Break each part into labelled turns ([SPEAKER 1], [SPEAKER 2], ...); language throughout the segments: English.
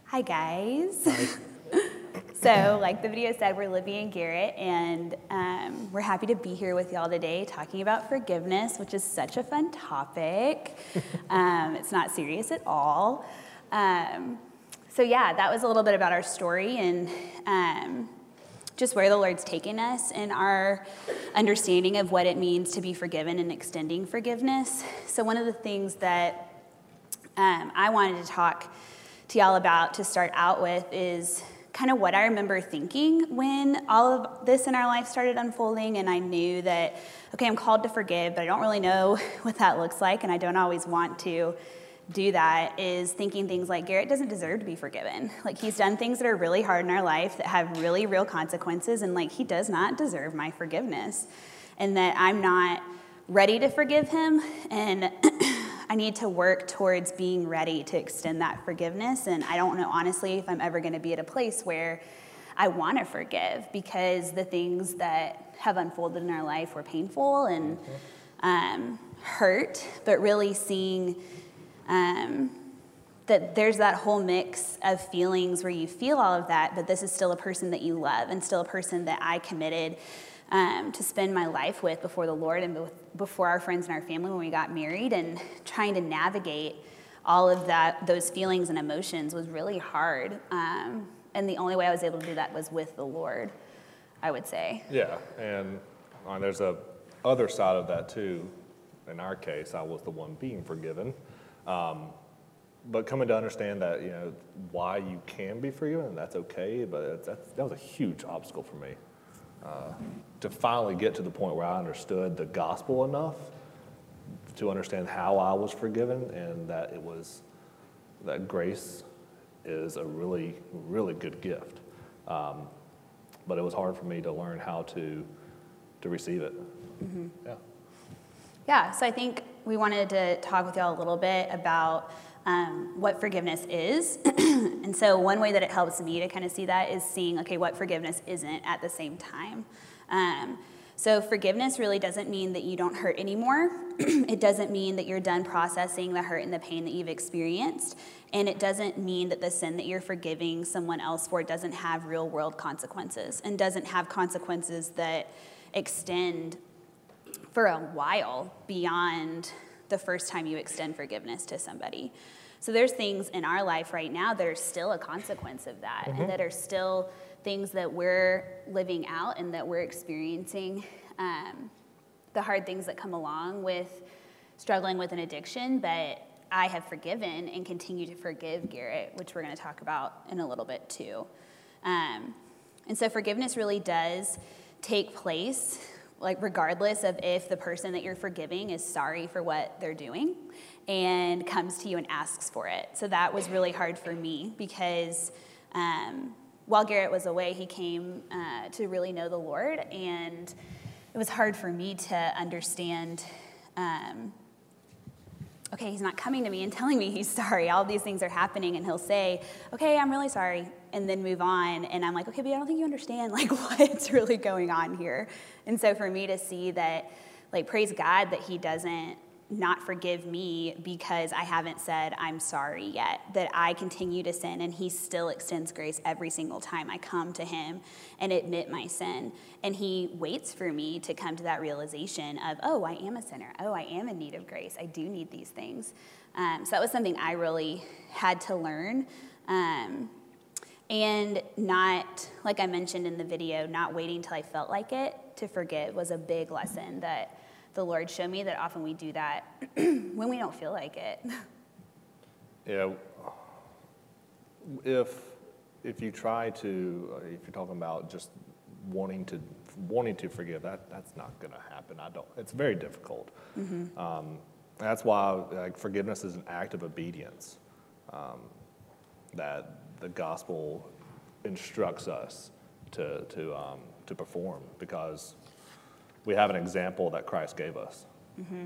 [SPEAKER 1] Hi, guys. So, like the video said, we're Libby and Garrett, and we're happy to be here with y'all today talking about forgiveness, which is such a fun topic. It's not serious at all. So, yeah, that was a little bit about our story and just where the Lord's taken us in our understanding of what it means to be forgiven and extending forgiveness. So, one of the things that I wanted to talk to y'all about to start out with is kind of what I remember thinking when all of this in our life started unfolding, and I knew that, okay, I'm called to forgive, but I don't really know what that looks like, and I don't always want to do that, is thinking things like, Garrett doesn't deserve to be forgiven. Like, he's done things that are really hard in our life that have really real consequences, and like, he does not deserve my forgiveness, and that I'm not ready to forgive him, and I need to work towards being ready to extend that forgiveness. And I don't know, honestly, if I'm ever going to be at a place where I want to forgive, because the things that have unfolded in our life were painful and hurt, but really seeing that there's that whole mix of feelings where you feel all of that, but this is still a person that you love and still a person that I committed to spend my life with before the Lord and before our friends and our family when we got married, and trying to navigate all of those feelings and emotions was really hard. And the only way I was able to do that was with the Lord, I would say.
[SPEAKER 2] Yeah, and there's a other side of that too. In our case, I was the one being forgiven. But coming to understand that, why you can be forgiven, that's okay, but that was a huge obstacle for me. To finally get to the point where I understood the gospel enough to understand how I was forgiven, and that that grace is a really, really good gift. But it was hard for me to learn how to receive it. Mm-hmm.
[SPEAKER 1] Yeah, so I think we wanted to talk with y'all a little bit about what forgiveness is. And so one way that it helps me to kind of see that is seeing, okay, what forgiveness isn't at the same time. So forgiveness really doesn't mean that you don't hurt anymore. It doesn't mean that you're done processing the hurt and the pain that you've experienced. And it doesn't mean that the sin that you're forgiving someone else for doesn't have real world consequences, and doesn't have consequences that extend for a while beyond the first time you extend forgiveness to somebody. So there's things in our life right now that are still a consequence of that, and that are still things that we're living out and that we're experiencing, the hard things that come along with struggling with an addiction. But I have forgiven and continue to forgive Garrett, which we're going to talk about in a little bit too. And so forgiveness really does take place, like regardless of if the person that you're forgiving is sorry for what they're doing and comes to you and asks for it. So that was really hard for me, because while Garrett was away, he came to really know the Lord, and it was hard for me to understand, okay, he's not coming to me and telling me he's sorry. All these things are happening, and he'll say, okay, I'm really sorry, and then move on. And I'm like, okay, but I don't think you understand, like, what's really going on here. And so for me to see that, like, praise God that he doesn't not forgive me because I haven't said I'm sorry yet, that I continue to sin, and he still extends grace every single time I come to him and admit my sin. And he waits for me to come to that realization of, oh, I am a sinner. Oh, I am in need of grace. I do need these things. So that was something I really had to learn. And not, like I mentioned in the video, not waiting till I felt like it to forgive was a big lesson that the Lord showed me, that often we do that when we don't feel like it.
[SPEAKER 2] Yeah. If you try to, if you're talking about just wanting to forgive, that's not going to happen. It's very difficult. Mm-hmm. That's why forgiveness is an act of obedience that the gospel instructs us to perform, because we have an example that Christ gave us. Mm-hmm.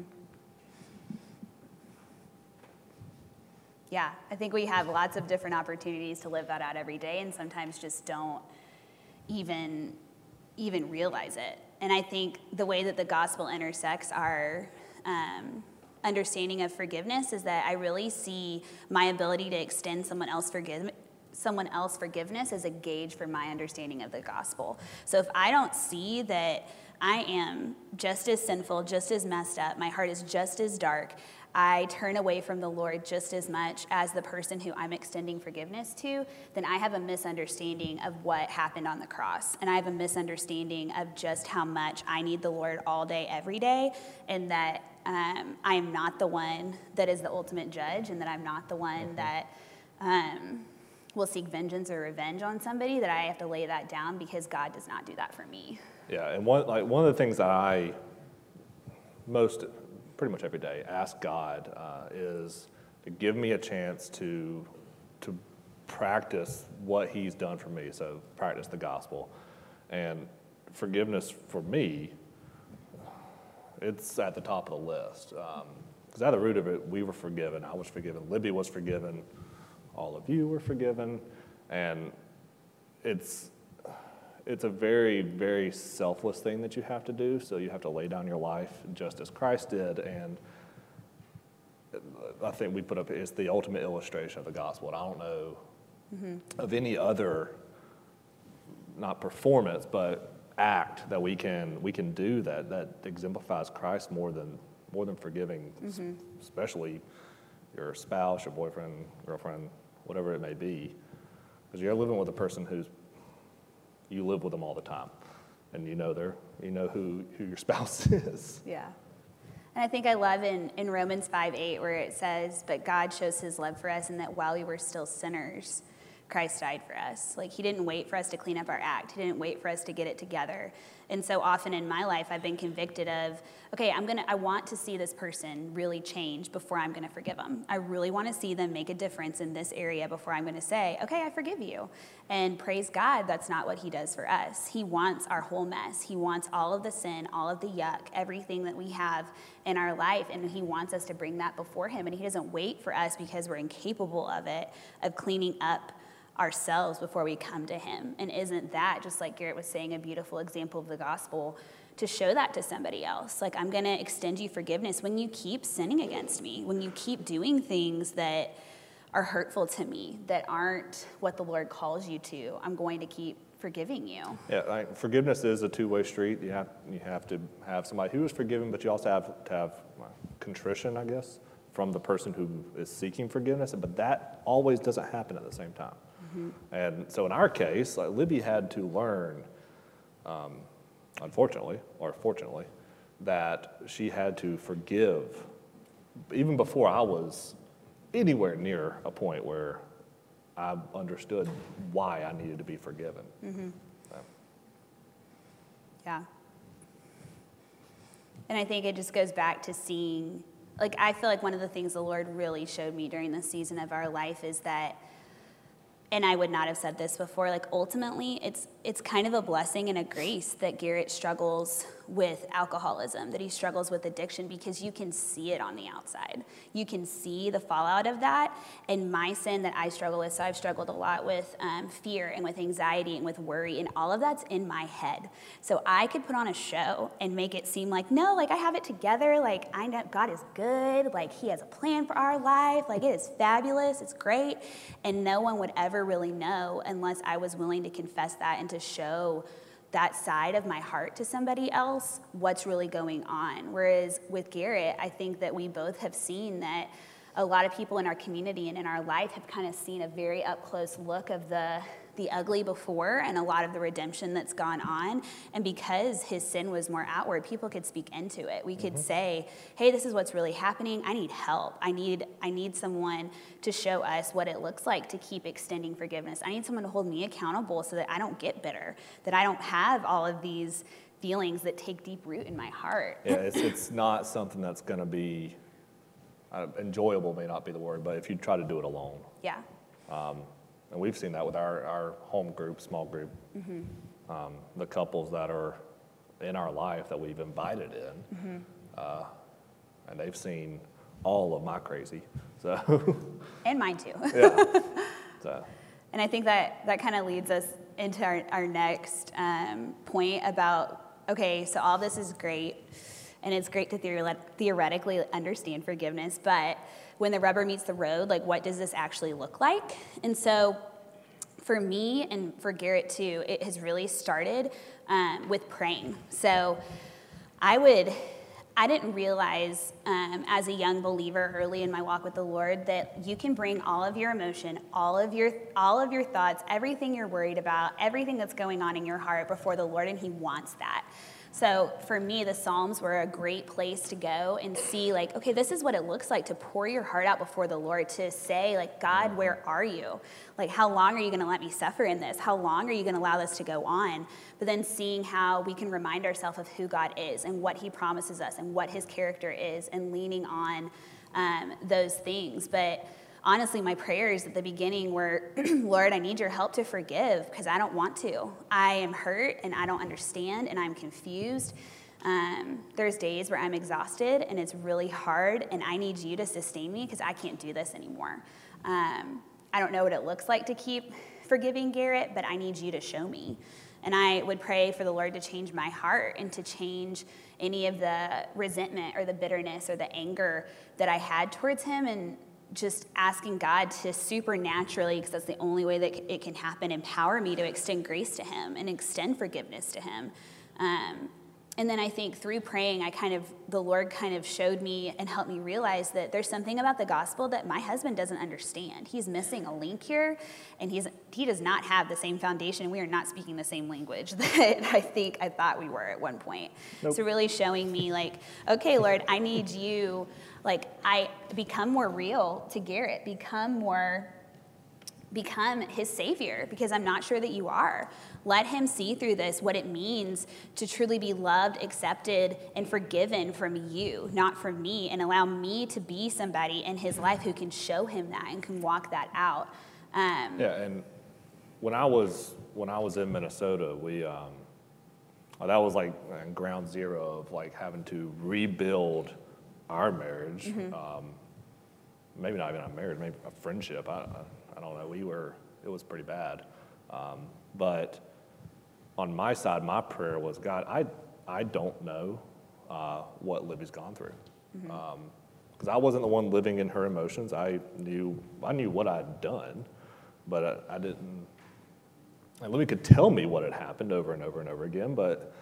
[SPEAKER 1] Yeah, I think we have lots of different opportunities to live that out every day, and sometimes just don't even realize it. And I think the way that the gospel intersects our understanding of forgiveness is that I really see my ability to extend someone else someone else forgiveness as a gauge for my understanding of the gospel. So if I don't see that I am just as sinful, just as messed up, my heart is just as dark, I turn away from the Lord just as much as the person who I'm extending forgiveness to, then I have a misunderstanding of what happened on the cross. And I have a misunderstanding of just how much I need the Lord all day, every day, and that I am not the one that is the ultimate judge, and that I'm not the one that will seek vengeance or revenge on somebody, that I have to lay that down because God does not do that for me.
[SPEAKER 2] Yeah, and one of the things that I pretty much every day ask God is to give me a chance to practice what He's done for me. So practice the gospel, and forgiveness for me, it's at the top of the list. Because at the root of it, we were forgiven. I was forgiven. Libby was forgiven. All of you were forgiven, and it's a very, very selfless thing that you have to do. So you have to lay down your life just as Christ did, and I think we put up it's the ultimate illustration of the gospel. And I don't know of any other, not performance, but act that we can do that exemplifies Christ more than forgiving, especially your spouse, your boyfriend, girlfriend, whatever it may be, because you're living with a person you live with them all the time, and you know who your spouse is.
[SPEAKER 1] Yeah. And I think I love in Romans 5:8 where it says, but God shows his love for us in that while we were still sinners, Christ died for us. Like, he didn't wait for us to clean up our act. He didn't wait for us to get it together. And so often in my life, I've been convicted of, okay, I want to see this person really change before I'm going to forgive them. I really want to see them make a difference in this area before I'm going to say, okay, I forgive you. And praise God, that's not what he does for us. He wants our whole mess. He wants all of the sin, all of the yuck, everything that we have in our life, and he wants us to bring that before him. And he doesn't wait for us because we're incapable of it, of cleaning up ourselves before we come to him. And isn't that, just like Garrett was saying, a beautiful example of the gospel to show that to somebody else? Like, I'm going to extend you forgiveness when you keep sinning against me, when you keep doing things that are hurtful to me, that aren't what the Lord calls you to. I'm going to keep forgiving you.
[SPEAKER 2] Yeah, forgiveness is a two-way street. You have to have somebody who is forgiven, but you also have to have contrition, I guess, from the person who is seeking forgiveness. But that always doesn't happen at the same time. And so in our case, Libby had to learn, unfortunately or fortunately, that she had to forgive even before I was anywhere near a point where I understood why I needed to be forgiven. So.
[SPEAKER 1] Yeah. And I think it just goes back to seeing, like, I feel like one of the things the Lord really showed me during this season of our life is that, and I would not have said this before, like, ultimately, it's kind of a blessing and a grace that Garrett struggles with alcoholism, that he struggles with addiction, because you can see it on the outside. You can see the fallout of that. And my sin that I struggle with, so I've struggled a lot with fear and with anxiety and with worry, and all of that's in my head. So I could put on a show and make it seem like, no, like, I have it together, like, I know God is good, like, he has a plan for our life, like, it is fabulous, it's great, and no one would ever really know unless I was willing to confess that and to show that side of my heart to somebody else, what's really going on. Whereas with Garrett, I think that we both have seen that a lot of people in our community and in our life have kind of seen a very up close look of the ugly before and a lot of the redemption that's gone on. And because his sin was more outward, people could speak into it. We could say, hey, this is what's really happening. I need help. I need someone to show us what it looks like to keep extending forgiveness. I need someone to hold me accountable so that I don't get bitter, that I don't have all of these feelings that take deep root in my heart.
[SPEAKER 2] Yeah, it's not something that's going to be enjoyable, may not be the word, but if you try to do it alone.
[SPEAKER 1] Yeah.
[SPEAKER 2] And we've seen that with our home group, small group, the couples that are in our life that we've invited in, and they've seen all of my crazy. So.
[SPEAKER 1] And mine too.
[SPEAKER 2] Yeah. So.
[SPEAKER 1] And I think that kind of leads us into our next point about, okay, so all this is great, and it's great to theoretically understand forgiveness, but when the rubber meets the road, like, what does this actually look like? And so for me and for Garrett too, it has really started with praying. So I didn't realize as a young believer early in my walk with the Lord that you can bring all of your emotion, all of your thoughts, everything you're worried about, everything that's going on in your heart before the Lord, and he wants that. So for me, the Psalms were a great place to go and see, like, okay, this is what it looks like to pour your heart out before the Lord, to say, like, God, where are you? Like, how long are you going to let me suffer in this? How long are you going to allow this to go on? But then seeing how we can remind ourselves of who God is and what he promises us and what his character is, and leaning on those things. But honestly, my prayers at the beginning were, Lord, I need your help to forgive because I don't want to. I am hurt and I don't understand and I'm confused. There's days where I'm exhausted and it's really hard and I need you to sustain me because I can't do this anymore. I don't know what it looks like to keep forgiving Garrett, but I need you to show me. And I would pray for the Lord to change my heart and to change any of the resentment or the bitterness or the anger that I had towards him, and just asking God to supernaturally, because that's the only way that it can happen, empower me to extend grace to him and extend forgiveness to him. And then I think through praying, the Lord kind of showed me and helped me realize that there's something about the gospel that my husband doesn't understand. He's missing a link here, and he does not have the same foundation. We are not speaking the same language that I thought we were at one point. Nope. So really showing me, like, okay, Lord, I need you. Like, I become more real to Garrett, become his savior, because I'm not sure that you are. Let him see through this what it means to truly be loved, accepted, and forgiven from you, not from me, and allow me to be somebody in his life who can show him that and can walk that out.
[SPEAKER 2] And when I was in Minnesota, we that was like ground zero of like having to rebuild our marriage. Mm-hmm. Maybe not even a marriage, maybe a friendship. I don't know. It was pretty bad. But on my side, my prayer was, God, I don't know what Libby's gone through. Because I wasn't the one living in her emotions. I knew what I'd done, but I didn't. And Libby could tell me what had happened over and over and over again, but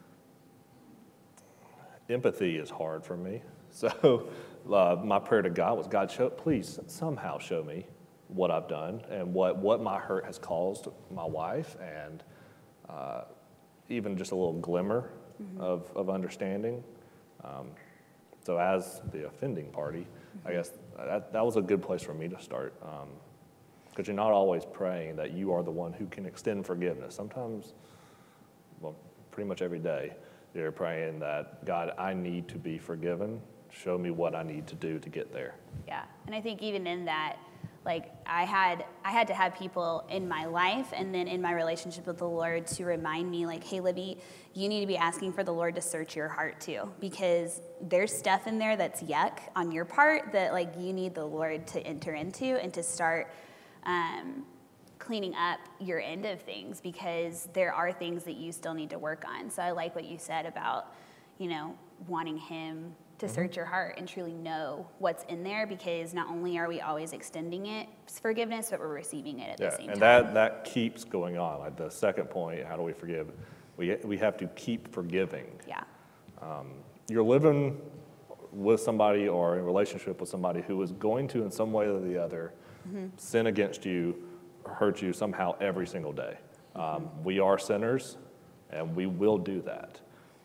[SPEAKER 2] empathy is hard for me. So my prayer to God was, God, please somehow show me what I've done and what my hurt has caused my wife, and even just a little glimmer of understanding. So as the offending party, I guess that was a good place for me to start, because you're not always praying that you are the one who can extend forgiveness. Sometimes, well, pretty much every day, you're praying that, God, I need to be forgiven. Show me what I need to do to get there.
[SPEAKER 1] Yeah, and I think even in that, like, I had to have people in my life and then in my relationship with the Lord to remind me, like, hey, Libby, you need to be asking for the Lord to search your heart too, because there's stuff in there that's yuck on your part that, like, you need the Lord to enter into and to start cleaning up your end of things, because there are things that you still need to work on. So I like what you said about, wanting him to search your heart and truly know what's in there, because not only are we always extending it forgiveness, but we're receiving it at the same time.
[SPEAKER 2] And that keeps going on. Like the second point, how do we forgive? We have to keep forgiving.
[SPEAKER 1] Yeah.
[SPEAKER 2] You're living with somebody or in a relationship with somebody who is going to, in some way or the other, sin against you or hurt you somehow every single day. We are sinners, and we will do that.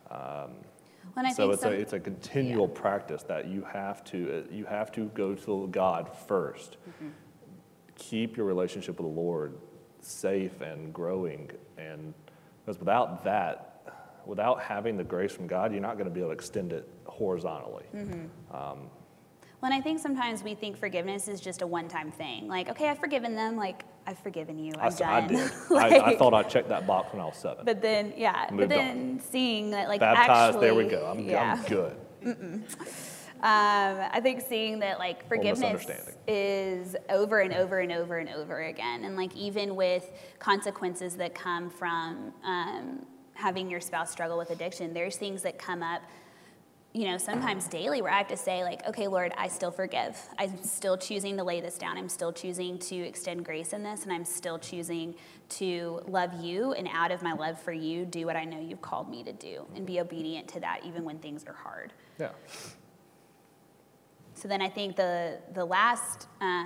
[SPEAKER 2] So it's a continual practice that you have to go to God first. Keep your relationship with the Lord safe and growing, and because without having the grace from God, you're not going to be able to extend it horizontally.
[SPEAKER 1] Well, and I think sometimes we think forgiveness is just a one-time thing. Like, okay, I've forgiven them. Like, I've forgiven you. I'm done.
[SPEAKER 2] I did.
[SPEAKER 1] Like,
[SPEAKER 2] I thought I checked that box when I was 7.
[SPEAKER 1] But then, seeing that, like,
[SPEAKER 2] baptized,
[SPEAKER 1] actually,
[SPEAKER 2] there we go. I'm good.
[SPEAKER 1] I think seeing that, like, forgiveness is over and over and over and over again. And, like, even with consequences that come from having your spouse struggle with addiction, there's things that come up sometimes daily where I have to say like, okay, Lord, I still forgive. I'm still choosing to lay this down. I'm still choosing to extend grace in this, and I'm still choosing to love you, and out of my love for you, do what I know you've called me to do and be obedient to that even when things are hard.
[SPEAKER 2] Yeah.
[SPEAKER 1] So then I think the last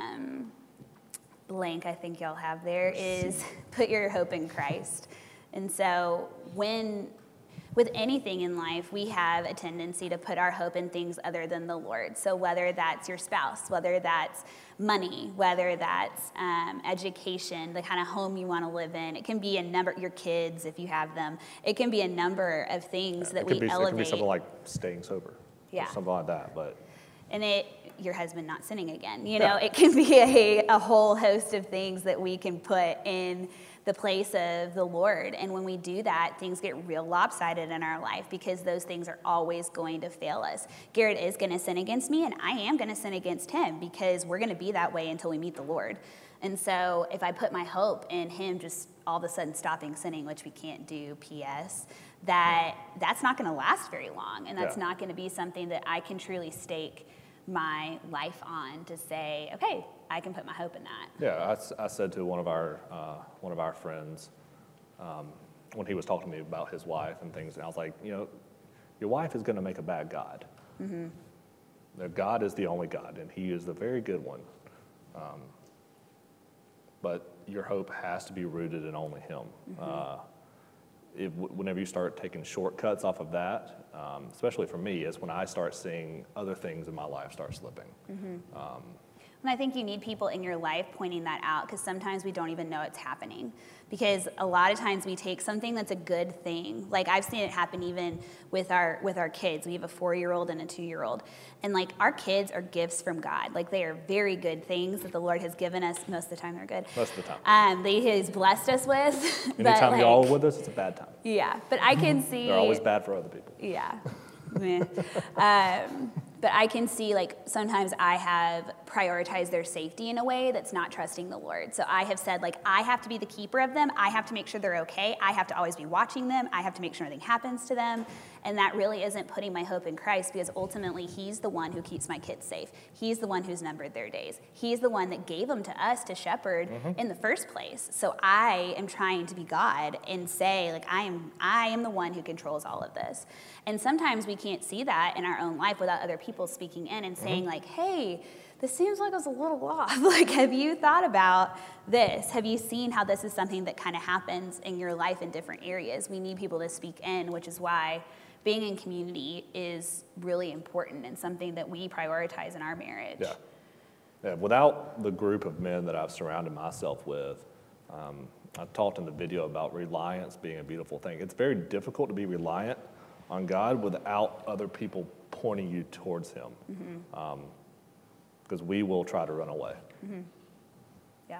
[SPEAKER 1] blank I think y'all have there is put your hope in Christ. And so with anything in life, we have a tendency to put our hope in things other than the Lord. So whether that's your spouse, whether that's money, whether that's education, the kind of home you want to live in, it can be a number, your kids if you have them, it can be a number of things that we elevate.
[SPEAKER 2] It can be something like staying sober,
[SPEAKER 1] yeah,
[SPEAKER 2] or something like that. But
[SPEAKER 1] your husband not sinning again, it can be a whole host of things that we can put in the place of the Lord. And when we do that, things get real lopsided in our life because those things are always going to fail us. Garrett is going to sin against me, and I am going to sin against him because we're going to be that way until we meet the Lord. And so if I put my hope in him just all of a sudden stopping sinning, which we can't do, P.S., that's not going to last very long. And that's not going to be something that I can truly stake my life on to say, okay, I can put my hope in that.
[SPEAKER 2] Yeah, I said to one of our friends when he was talking to me about his wife and things, and I was like, your wife is going to make a bad God. Mm-hmm. God is the only God, and He is the very good one. But your hope has to be rooted in only Him. Mm-hmm. Whenever you start taking shortcuts off of that, especially for me, is when I start seeing other things in my life start slipping. Mm-hmm.
[SPEAKER 1] And I think you need people in your life pointing that out, because sometimes we don't even know it's happening. Because a lot of times we take something that's a good thing. Like I've seen it happen even with our kids. We have a 4-year-old and a 2-year-old. And like our kids are gifts from God. Like they are very good things that the Lord has given us. Most of the time they're good.
[SPEAKER 2] Most of the time.
[SPEAKER 1] He has blessed us with.
[SPEAKER 2] Anytime y'all are with us, it's a bad time.
[SPEAKER 1] Yeah, but I can see.
[SPEAKER 2] They're always bad for other people.
[SPEAKER 1] Yeah. But I can see, like, sometimes I have prioritized their safety in a way that's not trusting the Lord. So I have said, like, I have to be the keeper of them. I have to make sure they're okay. I have to always be watching them. I have to make sure nothing happens to them. And that really isn't putting my hope in Christ, because ultimately He's the one who keeps my kids safe. He's the one who's numbered their days. He's the one that gave them to us to shepherd in the first place. So I am trying to be God and say, like, I am the one who controls all of this. And sometimes we can't see that in our own life without other people speaking in and saying, like, hey, this seems like it's a little off. Like, have you thought about this? Have you seen how this is something that kind of happens in your life in different areas? We need people to speak in, which is why being in community is really important and something that we prioritize in our marriage.
[SPEAKER 2] Yeah. Without the group of men that I've surrounded myself with, I talked in the video about reliance being a beautiful thing. It's very difficult to be reliant on God without other people pointing you towards Him, because we will try to run away.
[SPEAKER 1] Mm-hmm. Yeah.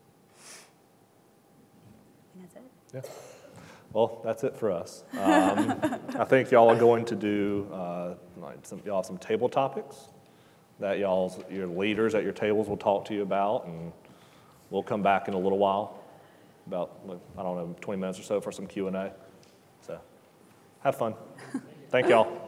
[SPEAKER 1] I think that's it.
[SPEAKER 2] Yeah. Well, that's it for us. I think y'all are going to do y'all have some table topics that your leaders at your tables will talk to you about, and we'll come back in a little while, about 20 minutes or so for some Q&A. So, have fun. Thank y'all.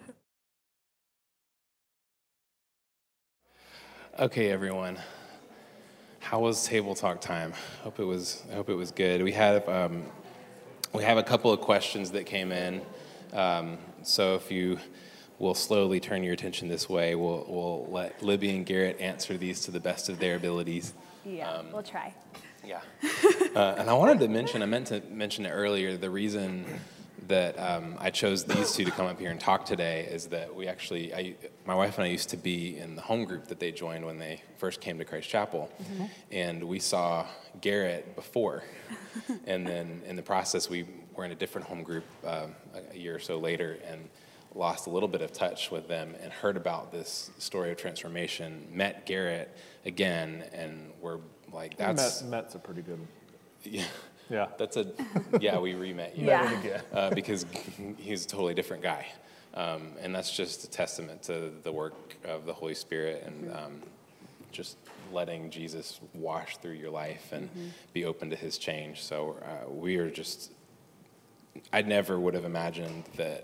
[SPEAKER 3] Okay, everyone. How was table talk time? I hope it was good. We have a couple of questions that came in. So if you will slowly turn your attention this way, we'll let Libby and Garrett answer these to the best of their abilities.
[SPEAKER 1] Yeah, we'll try.
[SPEAKER 3] Yeah. And I meant to mention it earlier, the reason that I chose these two to come up here and talk today is that my wife and I used to be in the home group that they joined when they first came to Christ Chapel, and we saw Garrett before, and then in the process we were in a different home group a year or so later and lost a little bit of touch with them and heard about this story of transformation, met Garrett again, and we're like,
[SPEAKER 2] Met's a pretty good.
[SPEAKER 3] Yeah, we re-met you.
[SPEAKER 1] Yeah.
[SPEAKER 3] Because he's a totally different guy. And that's just a testament to the work of the Holy Spirit and just letting Jesus wash through your life and be open to His change. So we are I never would have imagined that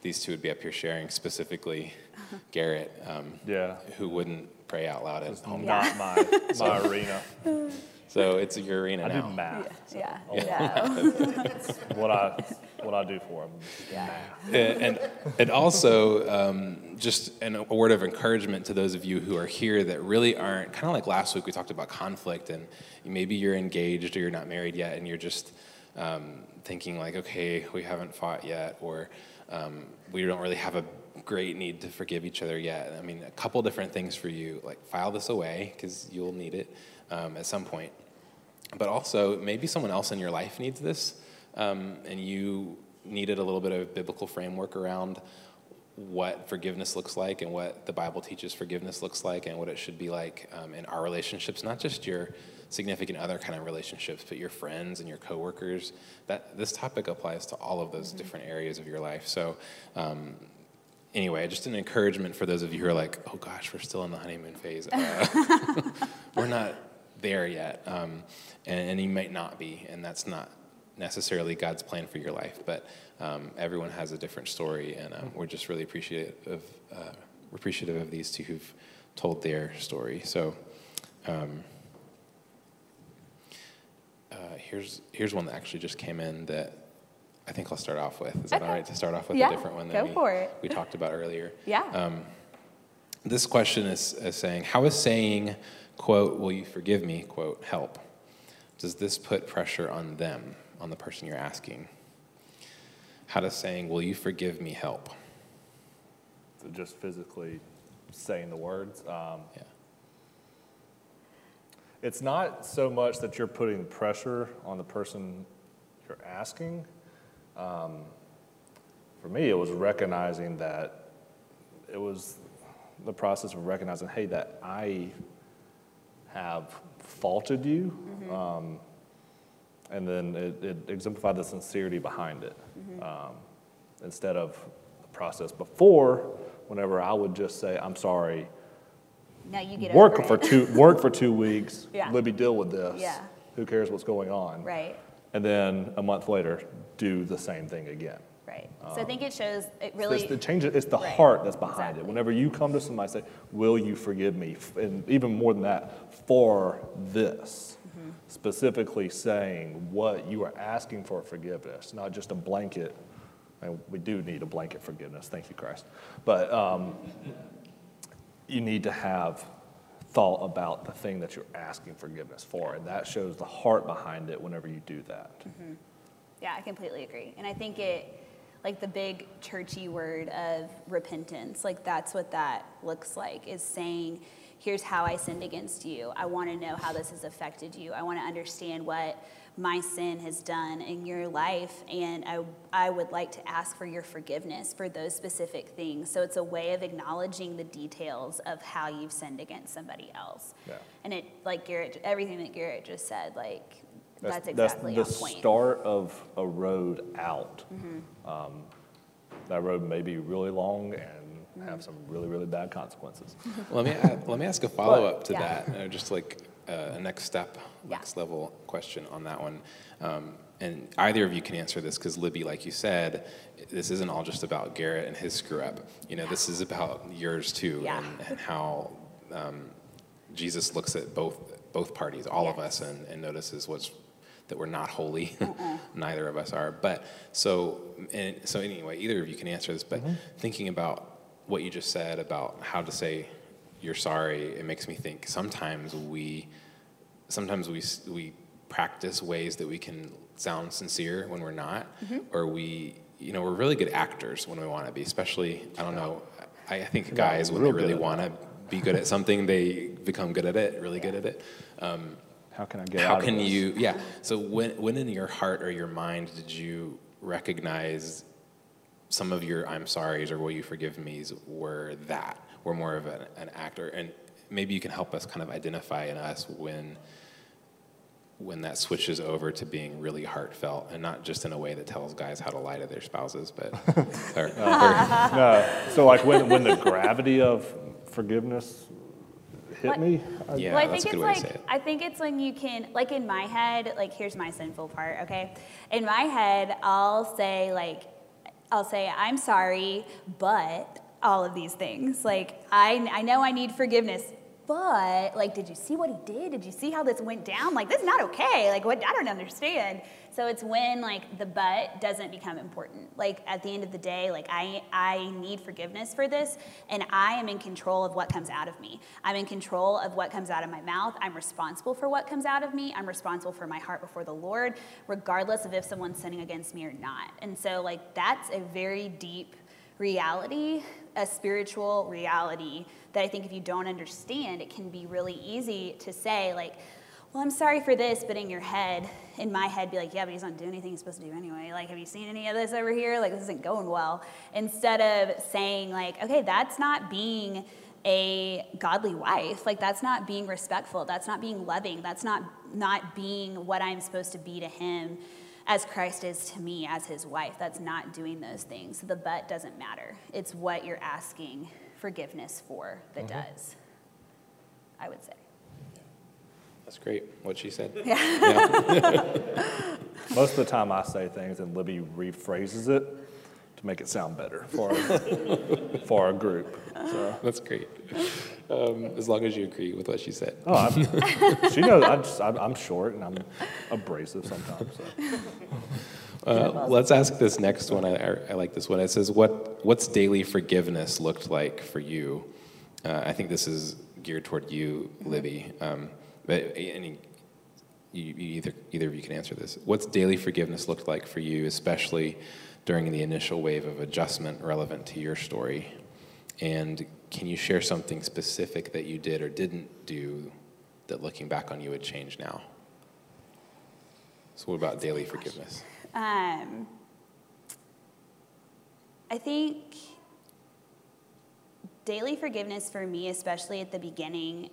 [SPEAKER 3] these two would be up here sharing, specifically Garrett, who wouldn't pray out loud at home.
[SPEAKER 2] Not my arena.
[SPEAKER 3] So it's your arena now.
[SPEAKER 2] I do math.
[SPEAKER 1] Yeah.
[SPEAKER 2] What I do for them.
[SPEAKER 3] Yeah. And also, just a word of encouragement to those of you who are here that really aren't, kind of like last week we talked about conflict, and maybe you're engaged or you're not married yet, and you're just thinking like, okay, we haven't fought yet, or we don't really have a great need to forgive each other yet. I mean, a couple different things for you, like file this away because you'll need it at some point. But also, maybe someone else in your life needs this, and you needed a little bit of biblical framework around what forgiveness looks like and what the Bible teaches forgiveness looks like and what it should be like in our relationships, not just your significant other kind of relationships, but your friends and your coworkers. This topic applies to all of those different areas of your life. So anyway, just an encouragement for those of you who are like, oh gosh, we're still in the honeymoon phase. We're not there yet, and you might not be, and that's not necessarily God's plan for your life, but everyone has a different story, and we're just really appreciative of these two who've told their story. So here's one that actually just came in that I think I'll start off with. Is that all right to start off with a different one than we talked about earlier?
[SPEAKER 1] Yeah.
[SPEAKER 3] This question is saying, how is saying, quote, will you forgive me, quote, help? Does this put pressure on them, on the person you're asking? How does saying, will you forgive me, help?
[SPEAKER 2] So just physically saying the words. It's not so much that you're putting pressure on the person you're asking. For me, it was recognizing that it was the process of recognizing, hey, that I have faulted you, and then it exemplified the sincerity behind it, instead of the process before. Whenever I would just say, I'm sorry,
[SPEAKER 1] now you get
[SPEAKER 2] work
[SPEAKER 1] over
[SPEAKER 2] for 2 weeks,
[SPEAKER 1] Yeah.
[SPEAKER 2] Libby, deal with this.
[SPEAKER 1] Yeah.
[SPEAKER 2] Who cares what's going on?
[SPEAKER 1] Right.
[SPEAKER 2] And then a month later, do the same thing again.
[SPEAKER 1] Right. So I think it shows, it really...
[SPEAKER 2] It's the heart that's behind it. Whenever you come to somebody and say, will you forgive me? And even more than that, for this. Specifically saying what you are asking for forgiveness, not just a blanket. And we do need a blanket forgiveness, thank you, Christ. But you need to have thought about the thing that you're asking forgiveness for, and that shows the heart behind it whenever you do that.
[SPEAKER 1] Yeah, I completely agree. And I think like the big churchy word of repentance, like that's what that looks like, is saying, here's how I sinned against you. I want to know how this has affected you. I want to understand what my sin has done in your life, and I would like to ask for your forgiveness for those specific things. So it's a way of acknowledging the details of how you've sinned against somebody else. Yeah. And it, like Garrett, everything that Garrett just said, like that's exactly on point.
[SPEAKER 2] That's the start of a road out. That road may be really long and have some really, really bad consequences.
[SPEAKER 3] Let me ask a follow-up to that, just like a next step, next level question on that one. And either of you can answer this, because Libby, like you said, this isn't all just about Garrett and his screw up. This is about yours too, and how Jesus looks at both parties, all of us, and notices that we're not holy. Neither of us are. But so anyway, either of you can answer this. But thinking about what you just said about how to say you're sorry, it makes me think sometimes we practice ways that we can sound sincere when we're not, or we're really good actors when we want to be, especially, I don't know, I think guys, when they really want to be good at something, they become good at it, really good at it.
[SPEAKER 2] How can I get out of this?
[SPEAKER 3] So when in your heart or your mind did you recognize some of your I'm sorry's or will you forgive me's were more of an actor? And maybe you can help us kind of identify in us when that switches over to being really heartfelt, and not just in a way that tells guys how to lie to their spouses, but
[SPEAKER 2] no. So like when the gravity of forgiveness hit me.
[SPEAKER 3] Yeah,
[SPEAKER 1] well,
[SPEAKER 3] that's a good way to say it.
[SPEAKER 1] I think it's when you can, like in my head, like here's my sinful part, okay? In my head, I'll say like, I'll say, I'm sorry, but all of these things. Like, I know I need forgiveness, but, like, did you see what he did? Did you see how this went down? Like, this is not okay. Like, what? I don't understand. So it's when, like, the but doesn't become important. Like, at the end of the day, like, I need forgiveness for this, and I am in control of what comes out of me. I'm in control of what comes out of my mouth. I'm responsible for what comes out of me. I'm responsible for my heart before the Lord, regardless of if someone's sinning against me or not. And so, like, that's a very deep reality, a spiritual reality that I think if you don't understand, it can be really easy to say, like, well, I'm sorry for this, but in my head, be like, yeah, but he's not doing anything he's supposed to do anyway. Like, have you seen any of this over here? Like, this isn't going well. Instead of saying, like, okay, that's not being a godly wife. Like, that's not being respectful. That's not being loving. That's not being what I'm supposed to be to him as Christ is to me as his wife. That's not doing those things. The but doesn't matter. It's what you're asking forgiveness for that does, I would say.
[SPEAKER 3] That's great, what she said.
[SPEAKER 2] Most of the time I say things and Libby rephrases it to make it sound better for our group. So.
[SPEAKER 3] That's great. As long as you agree with what she said.
[SPEAKER 2] Oh, she knows I'm short and I'm abrasive sometimes. So.
[SPEAKER 3] Let's ask this next one. I like this one. It says, what's daily forgiveness looked like for you? I think this is geared toward you, Libby. But either of you can answer this. What's daily forgiveness looked like for you, especially during the initial wave of adjustment relevant to your story? And can you share something specific that you did or didn't do that looking back on you would change now? So what about daily forgiveness?
[SPEAKER 1] I think daily forgiveness for me, especially at the beginning,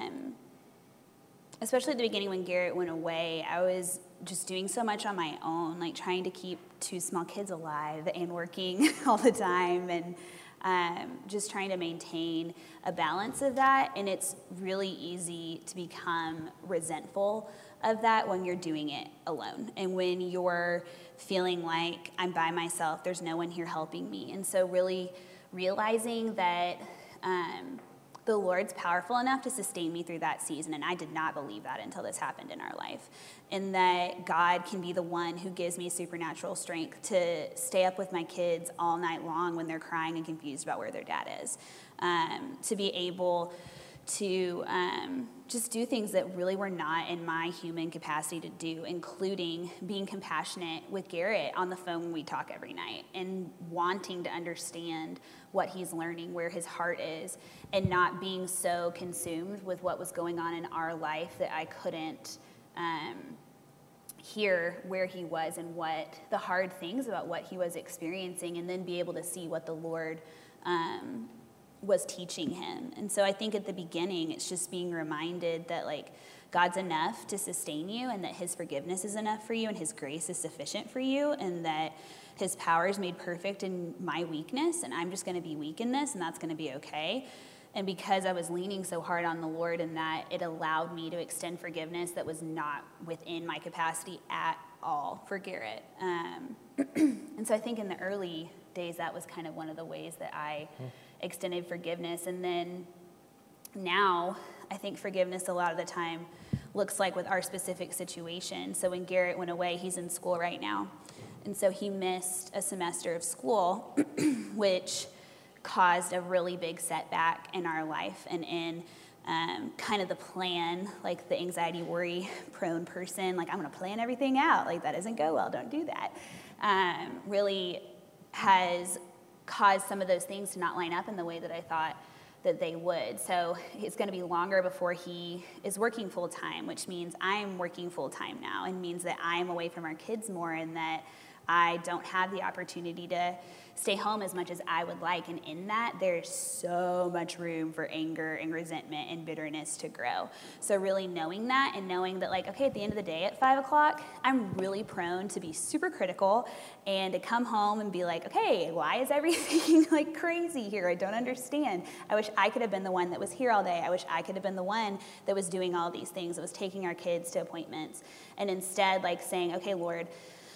[SPEAKER 1] when Garrett went away, I was just doing so much on my own, like trying to keep 2 small kids alive and working all the time, and just trying to maintain a balance of that. And it's really easy to become resentful of that when you're doing it alone and when you're feeling like I'm by myself, there's no one here helping me. And so really realizing that the Lord's powerful enough to sustain me through that season, and I did not believe that until this happened in our life, and that God can be the one who gives me supernatural strength to stay up with my kids all night long when they're crying and confused about where their dad is, to be able to just do things that really were not in my human capacity to do, including being compassionate with Garrett on the phone when we talk every night and wanting to understand what he's learning, where his heart is, and not being so consumed with what was going on in our life that I couldn't hear where he was and what the hard things about what he was experiencing, and then be able to see what the Lord was teaching him. And so I think at the beginning, it's just being reminded that, like, God's enough to sustain you, and that his forgiveness is enough for you, and his grace is sufficient for you, and that his power is made perfect in my weakness, and I'm just going to be weak in this, and that's going to be okay. And because I was leaning so hard on the Lord in that, it allowed me to extend forgiveness that was not within my capacity at all for Garrett. And so I think in the early days, that was kind of one of the ways that I extended forgiveness. And then now, I think forgiveness a lot of the time looks like with our specific situation. So when Garrett went away, he's in school right now. And so he missed a semester of school, which caused a really big setback in our life and in kind of the plan, like the anxiety, worry prone person, like, I'm going to plan everything out. Like, that doesn't go well. Don't do that. Really has caused some of those things to not line up in the way that I thought that they would. So it's going to be longer before he is working full time, which means I'm working full time now, and means that I'm away from our kids more, and that I don't have the opportunity to stay home as much as I would like. And in that, there's so much room for anger and resentment and bitterness to grow. So really knowing that, and knowing that, like, okay, at the end of the day at 5 o'clock, I'm really prone to be super critical and to come home and be like, okay, why is everything like crazy here? I don't understand. I wish I could have been the one that was here all day. I wish I could have been the one that was doing all these things, that was taking our kids to appointments. And instead, like, saying, okay, Lord,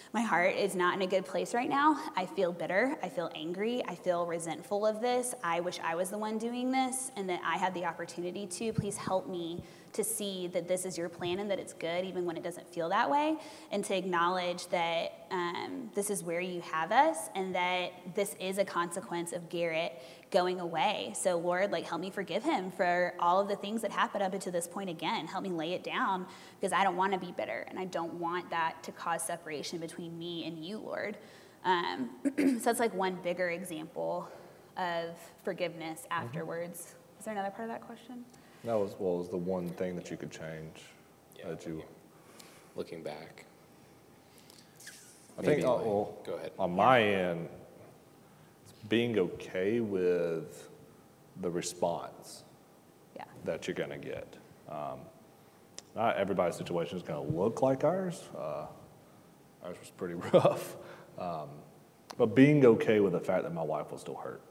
[SPEAKER 1] my heart is not in a good place right now. I feel bitter. I feel angry. I feel resentful of this. I wish I was the one doing this and that I had the opportunity to. Please help me to see that this is your plan and that it's good even when it doesn't feel that way, and to acknowledge that this is where you have us and that this is a consequence of Garrett going away. So Lord, like, help me forgive him for all of the things that happened up until this point again. Help me lay it down because I don't want to be bitter and I don't want that to cause separation between me and you, Lord. So that's like one bigger example of forgiveness afterwards. Is there another part of that question?
[SPEAKER 2] That was, what was the one thing that you could change? That you,
[SPEAKER 3] looking back.
[SPEAKER 2] I think,
[SPEAKER 3] Maybe,
[SPEAKER 2] well,
[SPEAKER 3] go ahead.
[SPEAKER 2] on my end, it's being okay with the response that you're going to get. Not everybody's situation is going to look like ours. Ours was pretty rough. But being okay with the fact that my wife will still hurt.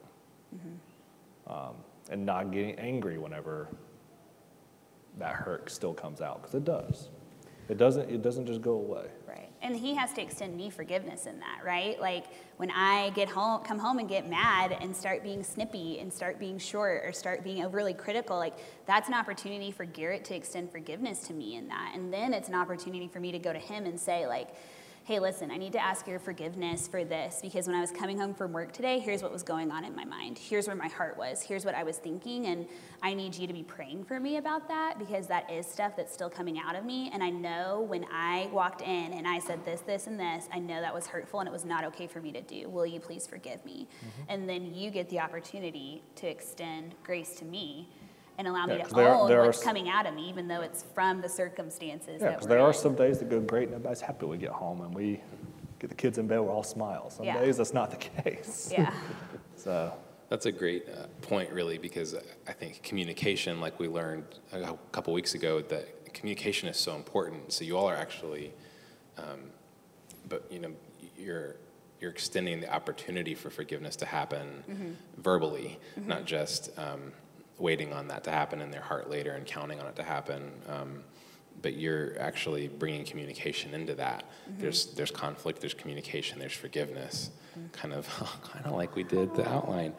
[SPEAKER 2] And not getting angry whenever that hurt still comes out, because it does. It doesn't just go away.
[SPEAKER 1] Right. And he has to extend me forgiveness in that, right? Like when I come home and get mad and start being snippy and start being short or start being overly critical, like that's an opportunity for Garrett to extend forgiveness to me in that. And then it's an opportunity for me to go to him and say, like, hey, listen, I need to ask your forgiveness for this because when I was coming home from work today, here's what was going on in my mind. Here's where my heart was. Here's what I was thinking, and I need you to be praying for me about that because that is stuff that's still coming out of me, and I know when I walked in and I said this, this, and this, I know that was hurtful and it was not okay for me to do. Will you please forgive me? And then you get the opportunity to extend grace to me and allow me to own what's coming out of me, even though it's from the circumstances that we're in.
[SPEAKER 2] Because there are some days that go great and everybody's happy when we get home and we get the kids in bed, we're all smiles. Some days that's not the case.
[SPEAKER 1] Yeah.
[SPEAKER 3] So that's a great point, really, because I think communication, like we learned a couple weeks ago, that communication is so important. So you all are actually, but you know, you're extending the opportunity for forgiveness to happen verbally, not just waiting on that to happen in their heart later and counting on it to happen. But you're actually bringing communication into that. There's conflict, there's communication, there's forgiveness, kind of like we did the outline.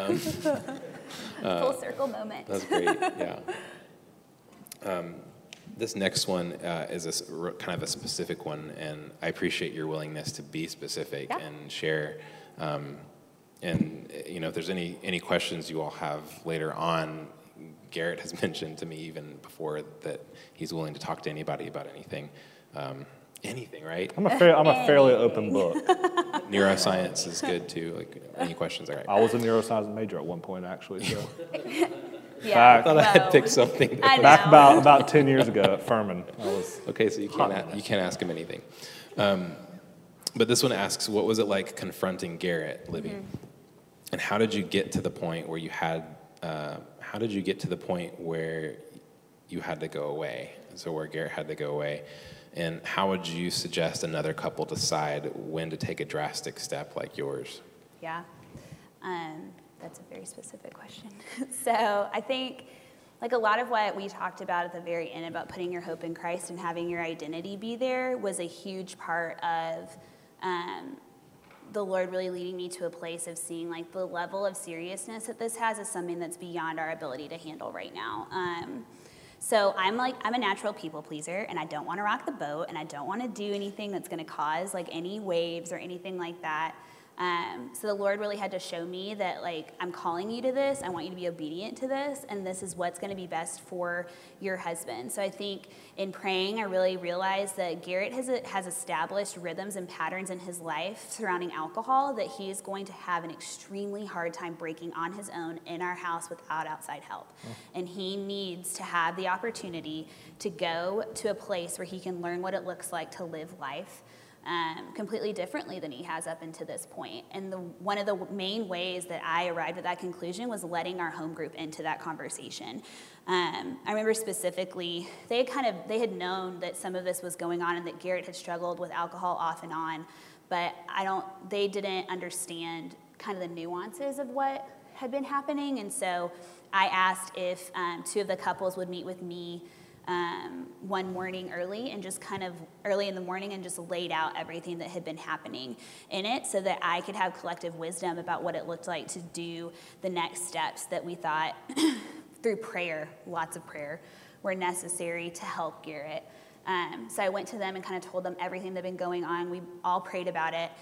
[SPEAKER 1] Full circle moment.
[SPEAKER 3] That's great, yeah. This next one is kind of a specific one, and I appreciate your willingness to be specific and share. And you know, if there's any questions you all have later on, Garrett has mentioned to me even before that he's willing to talk to anybody about anything. Anything, right?
[SPEAKER 2] I'm a fairly open book.
[SPEAKER 3] Neuroscience is good too. Like any questions, all right.
[SPEAKER 2] I was a neuroscience major at one point, actually. So.
[SPEAKER 1] Yeah,
[SPEAKER 3] I thought I had picked something.
[SPEAKER 2] Back about 10 years ago at Furman.
[SPEAKER 3] Okay, so you can't ask him anything. But this one asks, what was it like confronting Garrett, Libby? And how did you get to the point where you had? How did you get to the point where you had to go away? So where Garrett had to go away, and how would you suggest another couple decide when to take a drastic step like yours?
[SPEAKER 1] Yeah, that's a very specific question. So I think, like a lot of what we talked about at the very end about putting your hope in Christ and having your identity be there was a huge part of the Lord really leading me to a place of seeing like the level of seriousness that this has is something that's beyond our ability to handle right now. So I'm a natural people pleaser, and I don't want to rock the boat, and I don't want to do anything that's going to cause like any waves or anything like that. So the Lord really had to show me that, like, I'm calling you to this. I want you to be obedient to this, and this is what's going to be best for your husband. So I think in praying, I really realized that Garrett has established rhythms and patterns in his life surrounding alcohol that he is going to have an extremely hard time breaking on his own in our house without outside help. And he needs to have the opportunity to go to a place where he can learn what it looks like to live life completely differently than he has up until this point. And one of the main ways that I arrived at that conclusion was letting our home group into that conversation. I remember specifically, they had known that some of this was going on and that Garrett had struggled with alcohol off and on, but they didn't understand kind of the nuances of what had been happening. And so I asked if two of the couples would meet with me one morning early and just kind of early in the morning and just laid out everything that had been happening in it so that I could have collective wisdom about what it looked like to do the next steps that we thought through prayer, lots of prayer, were necessary to help Garrett. So I went to them and kind of told them everything that had been going on. We all prayed about it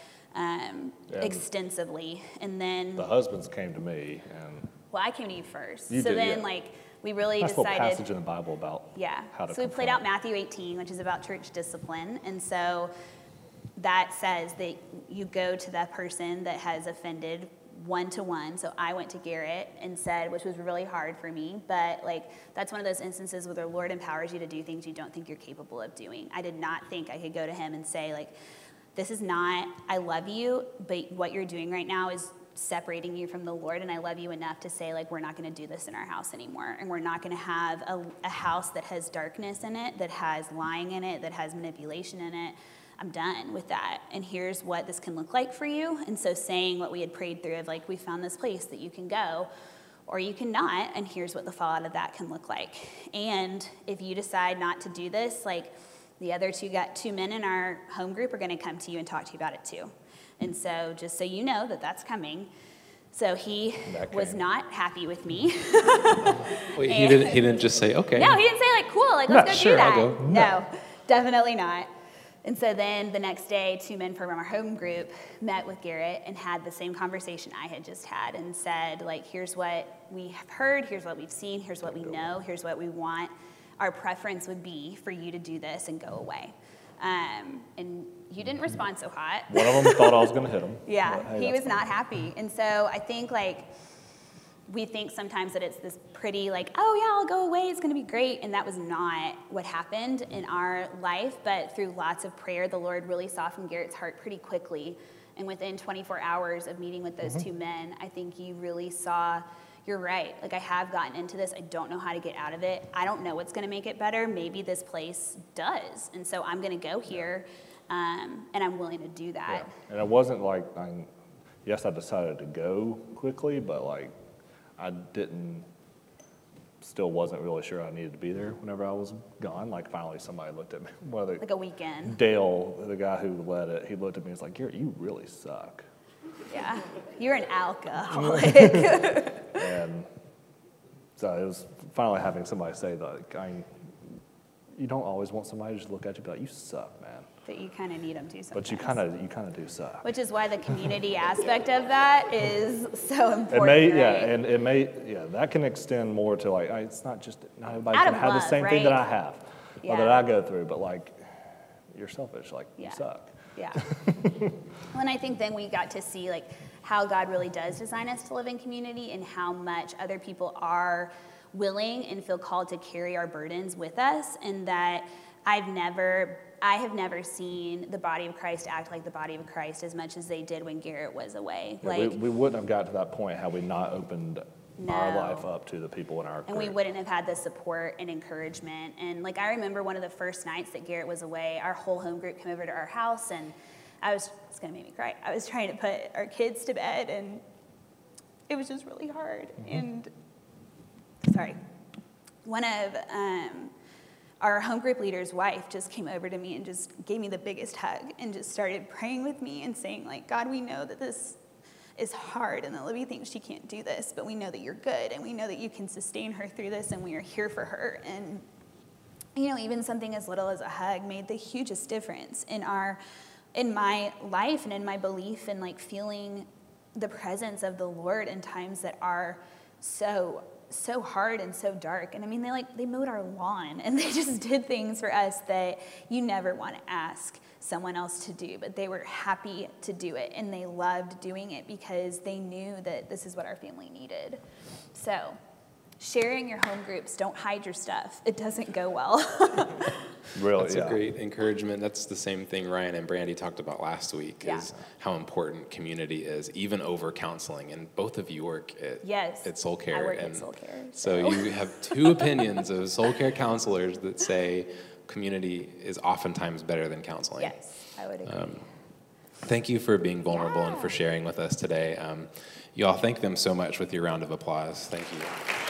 [SPEAKER 1] extensively. And then
[SPEAKER 2] the husbands came to me and...
[SPEAKER 1] Well, I came to you first.
[SPEAKER 2] You
[SPEAKER 1] so
[SPEAKER 2] did,
[SPEAKER 1] then,
[SPEAKER 2] yeah.
[SPEAKER 1] like, we really
[SPEAKER 2] Nice
[SPEAKER 1] decided...
[SPEAKER 2] little passage in the Bible about how to
[SPEAKER 1] So we played out Matthew 18, which is about church discipline. And so that says that you go to that person that has offended one-to-one. So I went to Garrett and said, which was really hard for me, but like that's one of those instances where the Lord empowers you to do things you don't think you're capable of doing. I did not think I could go to him and say, like, this is not, I love you, but what you're doing right now is separating you from the Lord, and I love you enough to say, like, we're not going to do this in our house anymore, and we're not going to have a house that has darkness in it, that has lying in it, that has manipulation in it. I'm done with that, and here's what this can look like for you. And so saying what we had prayed through of, like, we found this place that you can go, or you cannot, and here's what the fallout of that can look like. And if you decide not to do this, like, the other two men in our home group are going to come to you and talk to you about it too. And so just so you know that that's coming. So he was not happy with me.
[SPEAKER 3] Wait, he didn't just say, okay.
[SPEAKER 1] No, he didn't say, like, cool, like, let's go
[SPEAKER 3] sure,
[SPEAKER 1] do that.
[SPEAKER 3] I'll go.
[SPEAKER 1] No, definitely not. And so then the next day, 2 men from our home group met with Garrett and had the same conversation I had just had and said, like, here's what we have heard, here's what we've seen, here's what we know, here's what we want. Our preference would be for you to do this and go away. And you didn't respond so hot.
[SPEAKER 2] One of them thought I was going to hit him.
[SPEAKER 1] Yeah,
[SPEAKER 2] Hey,
[SPEAKER 1] he was not happy. And so I think, like, we think sometimes that it's this pretty, like, oh yeah, I'll go away, it's going to be great. And that was not what happened in our life. But through lots of prayer, the Lord really softened Garrett's heart pretty quickly. And within 24 hours of meeting with those 2 men, I think you really saw, you're right. Like, I have gotten into this. I don't know how to get out of it. I don't know what's going to make it better. Maybe this place does. And so I'm going to go here, and I'm willing to do that.
[SPEAKER 2] Yeah. And it wasn't like, yes, I decided to go quickly, but like I still wasn't really sure I needed to be there whenever I was gone. Like finally somebody looked at me.
[SPEAKER 1] Like a weekend.
[SPEAKER 2] Dale, the guy who led it, he looked at me and was like, Garrett, you really suck.
[SPEAKER 1] Yeah, you're an alcoholic.
[SPEAKER 2] And so it was finally having somebody say that, you don't always want somebody to just look at you and be like, you suck, man.
[SPEAKER 1] But you kind of need them to sometimes.
[SPEAKER 2] But you kind of do suck.
[SPEAKER 1] Which is why the community aspect of that is so important.
[SPEAKER 2] That can extend more to like, it's not everybody
[SPEAKER 1] Out
[SPEAKER 2] can
[SPEAKER 1] of
[SPEAKER 2] have
[SPEAKER 1] love,
[SPEAKER 2] the same
[SPEAKER 1] right?
[SPEAKER 2] thing that I have, or that
[SPEAKER 1] Yeah.
[SPEAKER 2] I go through, but like, you're selfish, like you suck.
[SPEAKER 1] Yeah. Well, and I think then we got to see like how God really does design us to live in community and how much other people are willing and feel called to carry our burdens with us, and that I have never seen the body of Christ act like the body of Christ as much as they did when Garrett was away.
[SPEAKER 2] Yeah,
[SPEAKER 1] like
[SPEAKER 2] we wouldn't have got to that point had we not opened our life up to the people in our
[SPEAKER 1] and
[SPEAKER 2] group.
[SPEAKER 1] we wouldn't have had the support and encouragement. And like I remember one of the first nights that Garrett was away, our whole home group came over to our house, and it's gonna make me cry. I was trying to put our kids to bed, and it was just really hard. And one of our home group leader's wife just came over to me and just gave me the biggest hug and just started praying with me and saying, like, God, we know that this is hard and that Libby thinks she can't do this, but we know that you're good and we know that you can sustain her through this and we are here for her. And, you know, even something as little as a hug made the hugest difference in my life and in my belief and like feeling the presence of the Lord in times that are so hard and so dark. And I mean, they mowed our lawn and they just did things for us that you never want to ask someone else to do, but they were happy to do it and they loved doing it because they knew that this is what our family needed. So sharing your home groups, don't hide your stuff. It doesn't go well.
[SPEAKER 2] Really,
[SPEAKER 3] That's a great encouragement. That's the same thing Ryan and Brandy talked about last week, is how important community is, even over counseling. And both of you work at Soul Care.
[SPEAKER 1] I work at Soul Care.
[SPEAKER 3] So you have 2 opinions of Soul Care counselors that say community is oftentimes better than counseling.
[SPEAKER 1] Yes, I would agree.
[SPEAKER 3] Thank you for being vulnerable and for sharing with us today. You all thank them so much with your round of applause. Thank you.